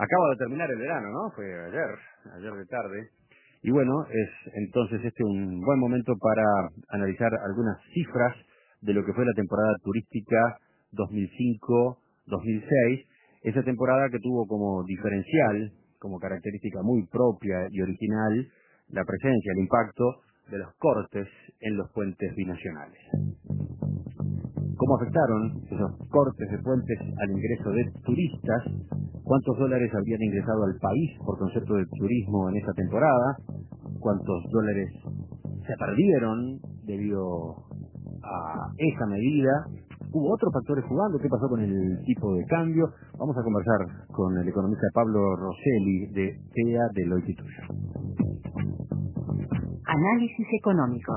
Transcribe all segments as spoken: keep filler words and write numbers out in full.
Acaba de terminar el verano, ¿no? Fue ayer, ayer de tarde. Y bueno, es entonces este un buen momento para analizar algunas cifras de lo que fue la temporada turística dos mil cinco dos mil seis. Esa temporada que tuvo como diferencial, como característica muy propia y original, la presencia, el impacto de los cortes en los puentes binacionales. ¿Cómo afectaron esos cortes de puentes al ingreso de turistas? ¿Cuántos dólares habrían ingresado al país por concepto de turismo en esa temporada? ¿Cuántos dólares se perdieron debido a esa medida? ¿Hubo otros factores jugando? ¿Qué pasó con el tipo de cambio? Vamos a conversar con el economista Pablo Rosselli de T E A Deloitte y Touche. Análisis económico.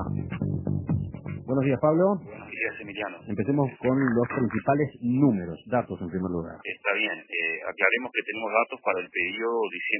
Buenos días, Pablo. Buenos días, Emiliano. Empecemos con los principales números, datos en primer lugar. Está bien. Eh, aclaremos que tenemos datos para el periodo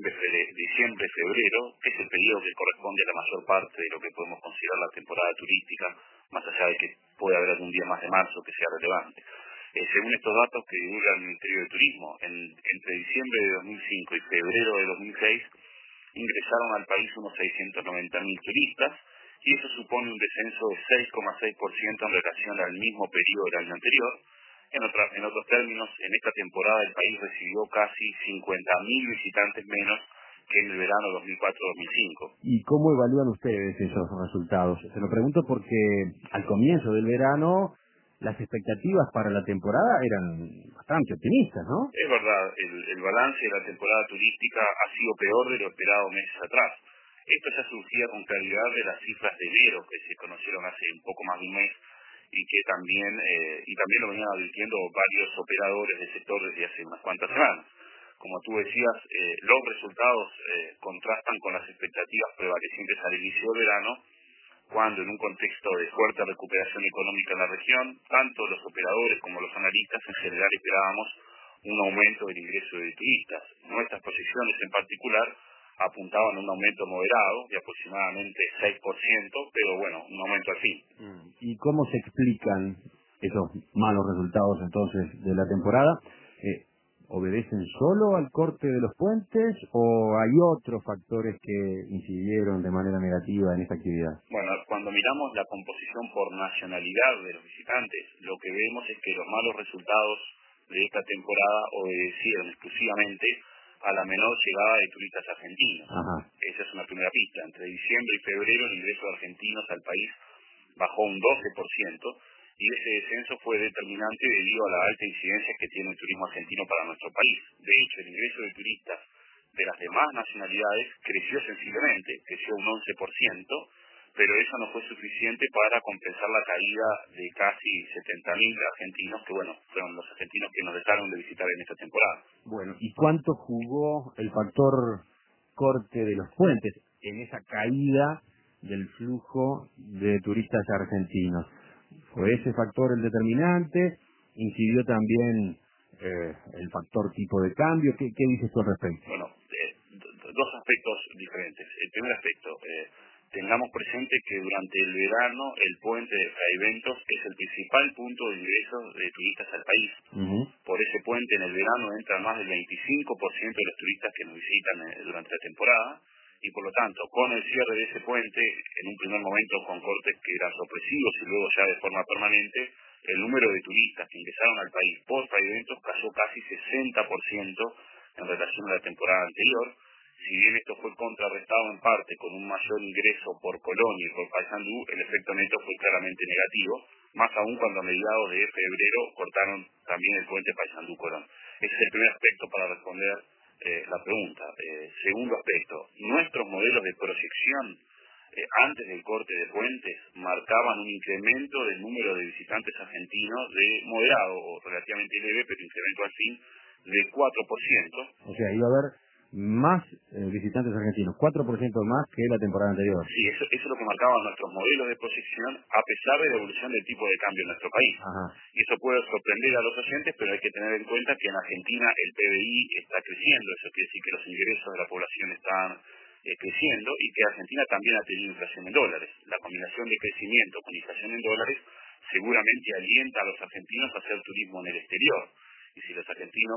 diciembre-febrero, que es el periodo que corresponde a la mayor parte de lo que podemos considerar la temporada turística, más allá de que puede haber algún día más de marzo que sea relevante. Eh, según estos datos que divulga el Ministerio de Turismo, en, entre diciembre de dos mil cinco y febrero de dos mil seis ingresaron al país unos seiscientos noventa mil turistas, y eso supone un descenso de seis coma seis por ciento en relación al mismo periodo del año anterior. En, otra, en otros términos, en esta temporada el país recibió casi cincuenta mil visitantes menos que en el verano dos mil cuatro dos mil cinco. ¿Y cómo evalúan ustedes esos resultados? Se lo pregunto porque al comienzo del verano las expectativas para la temporada eran bastante optimistas, ¿no? Es verdad, el, el balance de la temporada turística ha sido peor de lo esperado meses atrás. Esto ya surgía con claridad de las cifras de enero que se conocieron hace un poco más de un mes y que también eh, y también lo venían advirtiendo varios operadores del sector desde hace unas cuantas semanas. Como tú decías, eh, los resultados eh, contrastan con las expectativas prevalecientes al inicio del verano, cuando en un contexto de fuerte recuperación económica en la región, tanto los operadores como los analistas en general esperábamos un aumento del ingreso de turistas. Nuestras proyecciones en particular apuntaban a un aumento moderado de aproximadamente seis por ciento, pero bueno, un aumento al fin. ¿Y cómo se explican esos malos resultados entonces de la temporada? Eh, ¿Obedecen solo al corte de los puentes o hay otros factores que incidieron de manera negativa en esta actividad? Bueno, cuando miramos la composición por nacionalidad de los visitantes, lo que vemos es que los malos resultados de esta temporada obedecieron exclusivamente a la menor llegada de turistas argentinos. Ajá. Esa es una primera pista. Entre diciembre y febrero el ingreso de argentinos al país bajó un doce por ciento y ese descenso fue determinante debido a la alta incidencia que tiene el turismo argentino para nuestro país. De hecho, el ingreso de turistas de las demás nacionalidades creció sensiblemente, creció un once por ciento, pero eso no fue suficiente para compensar la caída de casi setenta mil argentinos, que bueno, fueron los argentinos que nos dejaron de visitar en esta temporada. Bueno, ¿y cuánto jugó el factor corte de los puentes en esa caída del flujo de turistas argentinos? ¿Fue ese factor el determinante? ¿Incidió también eh, el factor tipo de cambio? ¿Qué, qué dices tú al respecto? Bueno, eh, d- dos aspectos diferentes. El primer aspecto, eh, tengamos presente que durante el verano el puente de Fraiventos es el principal punto de ingreso de turistas al país. Uh-huh. Por ese puente en el verano entran más del veinticinco por ciento de los turistas que nos visitan eh, durante la temporada, y por lo tanto, con el cierre de ese puente, en un primer momento con cortes que eran sorpresivos y luego ya de forma permanente, el número de turistas que ingresaron al país por Fraiventos cayó casi sesenta por ciento en relación a la temporada anterior. Si bien esto fue contrarrestado en parte con un mayor ingreso por Colonia y por Paysandú, el efecto neto fue claramente negativo, más aún cuando a mediados de febrero cortaron también el puente Paysandú-Colón. Ese es el primer aspecto para responder eh, la pregunta. Eh, segundo aspecto, nuestros modelos de proyección eh, antes del corte de puentes marcaban un incremento del número de visitantes argentinos de moderado o relativamente leve, pero incremento al fin, de cuatro por ciento. O sea, iba a haber más eh, visitantes argentinos, cuatro por ciento más que la temporada anterior. Sí, eso, eso es lo que marcaban nuestros modelos de proyección a pesar de la evolución del tipo de cambio en nuestro país. Ajá. Y eso puede sorprender a los oyentes, pero hay que tener en cuenta que en Argentina el P B I está creciendo, eso quiere decir que los ingresos de la población están eh, creciendo y que Argentina también ha tenido inflación en dólares. La combinación de crecimiento con inflación en dólares seguramente alienta a los argentinos a hacer turismo en el exterior. Y si los argentinos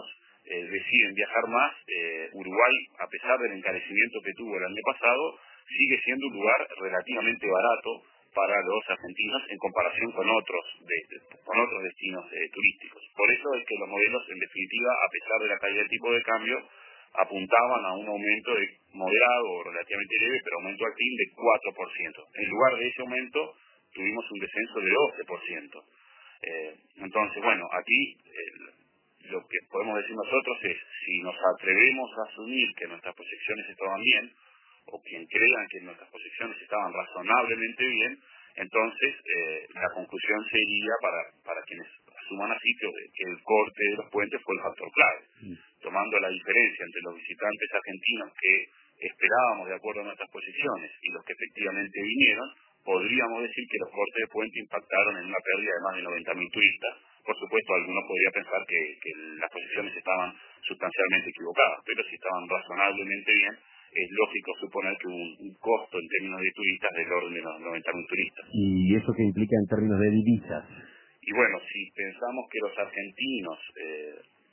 eh, deciden viajar más, eh, Uruguay, a pesar del encarecimiento que tuvo el año pasado, sigue siendo un lugar relativamente barato para los argentinos en comparación con otros de, con otros destinos eh, turísticos. Por eso es que los modelos, en definitiva, a pesar de la caída del tipo de cambio, apuntaban a un aumento de moderado o relativamente leve, pero aumento al fin de cuatro por ciento. En lugar de ese aumento, tuvimos un descenso de doce por ciento. Eh, entonces, bueno, aquí eh, lo que podemos decir nosotros es, si nos atrevemos a asumir que nuestras proyecciones estaban bien, o quien crean que nuestras proyecciones estaban razonablemente bien, entonces eh, la conclusión sería para, para quienes asuman así que, que el corte de los puentes fue el factor clave. Mm. Tomando la diferencia entre los visitantes argentinos que esperábamos de acuerdo a nuestras proyecciones y los que efectivamente vinieron, podríamos decir que los cortes de puente impactaron en una pérdida de más de noventa mil turistas. Por supuesto, algunos podría pensar que, que las proyecciones estaban sustancialmente equivocadas, pero si estaban razonablemente bien, es lógico suponer que hubo un, un costo en términos de turistas del orden de los noventa mil turistas. ¿Y eso qué implica en términos de divisas? Y bueno, si pensamos que los argentinos eh,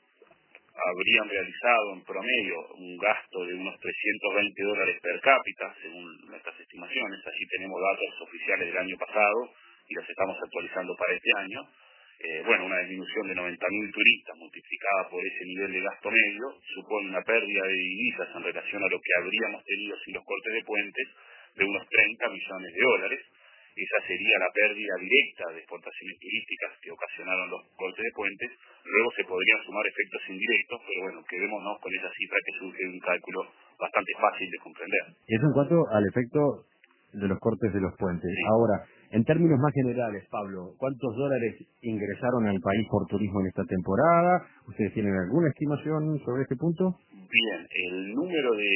habrían realizado en promedio un gasto de unos trescientos veinte dólares per cápita, según nuestras estimaciones, allí tenemos datos oficiales del año pasado y los estamos actualizando para este año. Eh, bueno, una disminución de noventa mil turistas multiplicada por ese nivel de gasto medio supone una pérdida de divisas en relación a lo que habríamos tenido sin los cortes de puentes de unos treinta millones de dólares. Esa sería la pérdida directa de exportaciones turísticas que ocasionaron los cortes de puentes. Luego se podrían sumar efectos indirectos, pero bueno, quedémonos con esa cifra que surge de un cálculo bastante fácil de comprender. Eso en cuanto al efecto de los cortes de los puentes. Sí. Ahora, en términos más generales, Pablo, ¿cuántos dólares ingresaron al país por turismo en esta temporada? ¿Ustedes tienen alguna estimación sobre este punto? Bien, el número de,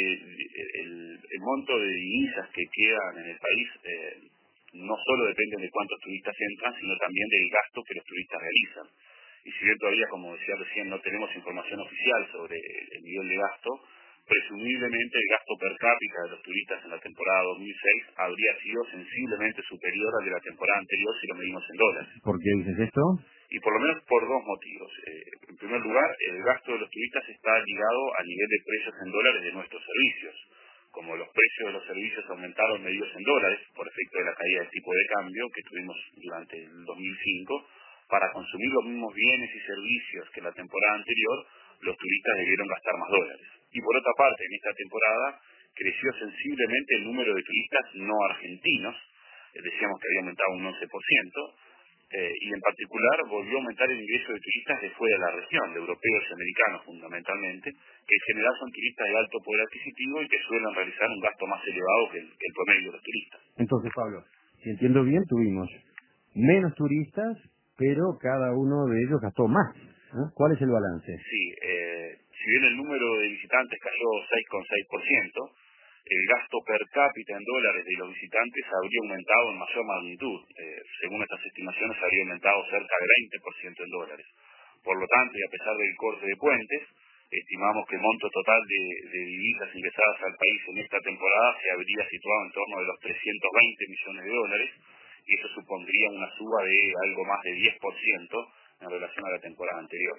el, el monto de divisas que quedan en el país eh, no solo depende de cuántos turistas entran, sino también del gasto que los turistas realizan. Y si bien todavía, como decía recién, no tenemos información oficial sobre el nivel de gasto, presumiblemente el gasto per cápita de los turistas en la temporada dos mil seis habría sido sensiblemente superior al de la temporada anterior si lo medimos en dólares. ¿Por qué dices esto? Y por lo menos por dos motivos. Eh, en primer lugar, el gasto de los turistas está ligado al nivel de precios en dólares de nuestros servicios. Como los precios de los servicios aumentaron medidos en dólares por efecto de la caída del tipo de cambio que tuvimos durante el dos mil cinco, para consumir los mismos bienes y servicios que la temporada anterior, los turistas debieron gastar más dólares. Y por otra parte, en esta temporada creció sensiblemente el número de turistas no argentinos, eh, decíamos que había aumentado un once por ciento, eh, y en particular volvió a aumentar el ingreso de turistas de fuera de la región, de europeos y americanos fundamentalmente, que en general son turistas de alto poder adquisitivo y que suelen realizar un gasto más elevado que el, que el promedio de los turistas. Entonces, Pablo, si entiendo bien, tuvimos menos turistas, pero cada uno de ellos gastó más, ¿no? ¿Cuál es el balance? Sí, eh, si bien el número de visitantes cayó seis coma seis por ciento, el gasto per cápita en dólares de los visitantes habría aumentado en mayor magnitud. Eh, según estas estimaciones, habría aumentado cerca de veinte por ciento en dólares. Por lo tanto, y a pesar del corte de puentes, estimamos que el monto total de, de divisas ingresadas al país en esta temporada se habría situado en torno de los trescientos veinte millones de dólares, y eso supondría una suba de algo más de diez por ciento en relación a la temporada anterior.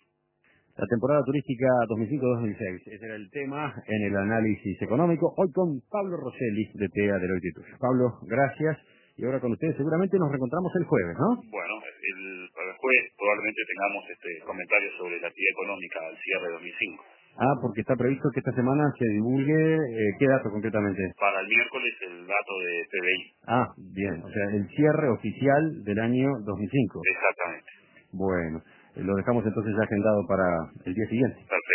La temporada turística dos mil cinco dos mil seis, ese era el tema en el análisis económico, hoy con Pablo Rosselli de T E A Deloitte y Touche. Pablo, gracias, y ahora con ustedes seguramente nos reencontramos el jueves, ¿no? Bueno, el, para el jueves probablemente tengamos este comentario sobre la actividad económica al cierre de dos mil cinco. Ah, porque está previsto que esta semana se divulgue, eh, ¿qué dato concretamente? Para el miércoles el dato de P B I. Ah, bien, o sea, el cierre oficial del año dos mil cinco. Exactamente. Bueno, lo dejamos entonces ya agendado para el día siguiente. Perfecto.